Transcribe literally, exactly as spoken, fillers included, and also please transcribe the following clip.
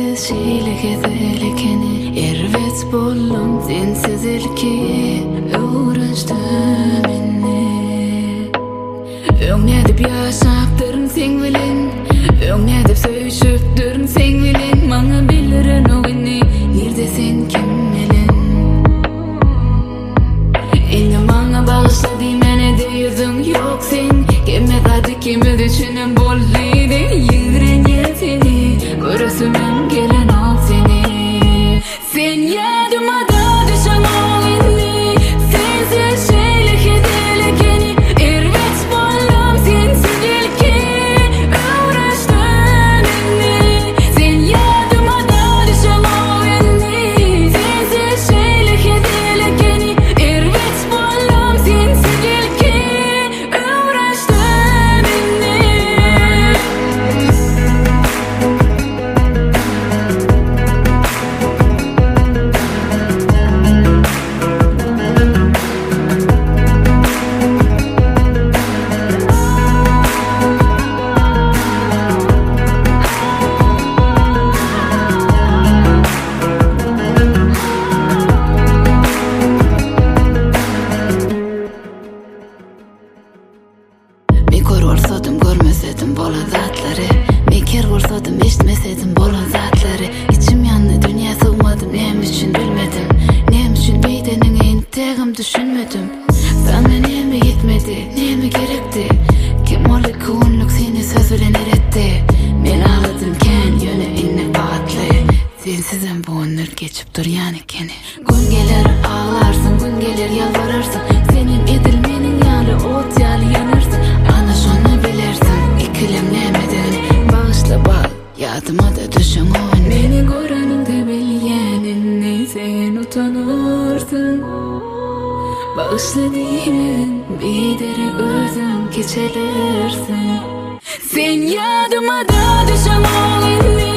sensiz şeyle kezelekeni ervet bollum sensiz ilki uğraştım inni öň edip yaşaptırın sen bilen öň edip söýüşüptürün sen bilen maňa bilirin o inni nirde sen kim bilen inni maňa bagışlady mene de ýüzüň ýok sen kime gady kimi düşünen bollýdy ýüreğine seni görüsümem gelen al seni sen yadıma da düşen ol inni sensiz şeyle kedelekeni ervet bollum sensiz ilki uğraştım inni sen yadıma da düşen ol inni sensiz şeyle kedelekeni ervet bollum sensiz ilki uğraştım inni Mikor orsadım görmesedim bolan zatları Mekir orsadım eşitmesedim bolan zatları İçim yandı dünya sığmadım nem üçün bilmedim Nem üçün beydenin entegim düşünmedim Sana nemi yetmedi nemi gerekti Kim oly koğunluk seni söz bilen eretti Men ağladım ken yöne inne batlı Sensizem bu onur geçip dur yani keni Gün gelir ağlarsın gün gelir yalvararsın Senin edilmenin yalı ot yalı yanırsın ana şonu bilersin ikilemlemedin bağışla bak yadıma da düşün o beni göreninde bilyeninni sen utanırsın bağışla diyemin bir dere gözüm keçelirsin sen yadıma da düşün o inni